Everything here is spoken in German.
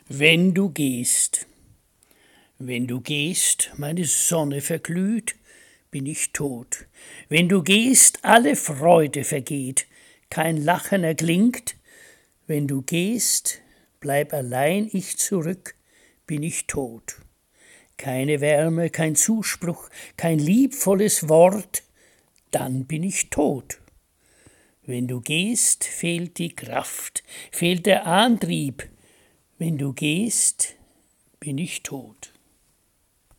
Wenn du gehst. Wenn du gehst, meine Sonne verglüht, bin ich tot. Wenn du gehst, alle Freude vergeht, kein Lachen erklingt. Wenn du gehst, bleib allein ich zurück, bin ich tot. Keine Wärme, kein Zuspruch, kein liebvolles Wort, dann bin ich tot. Wenn du gehst, fehlt die Kraft, fehlt der Antrieb. Wenn du gehst, bin ich tot.